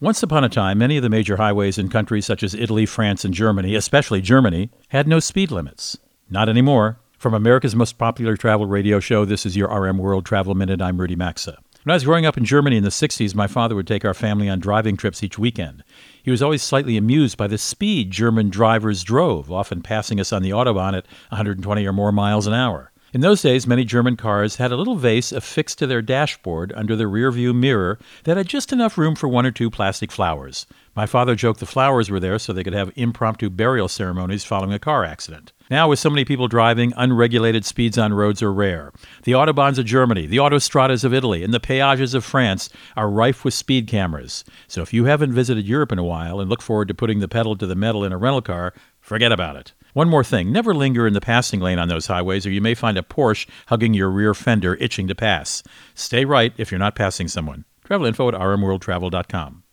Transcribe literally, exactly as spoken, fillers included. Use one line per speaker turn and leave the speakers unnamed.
Once upon a time, many of the major highways in countries such as Italy, France, and Germany, especially Germany, had no speed limits. Not anymore. From America's most popular travel radio show, this is your R M World Travel Minute. I'm Rudy Maxa. When I was growing up in Germany in the sixties, my father would take our family on driving trips each weekend. He was always slightly amused by the speed German drivers drove, often passing us on the Autobahn at one hundred twenty or more miles an hour. In those days, many German cars had a little vase affixed to their dashboard under the rearview mirror that had just enough room for one or two plastic flowers. My father joked the flowers were there so they could have impromptu burial ceremonies following a car accident. Now, with so many people driving, unregulated speeds on roads are rare. The Autobahns of Germany, the Autostradas of Italy, and the peages of France are rife with speed cameras. So if you haven't visited Europe in a while and look forward to putting the pedal to the metal in a rental car, forget about it. One more thing, never linger in the passing lane on those highways or you may find a Porsche hugging your rear fender itching to pass. Stay right if you're not passing someone. Travel info at r m world travel dot com.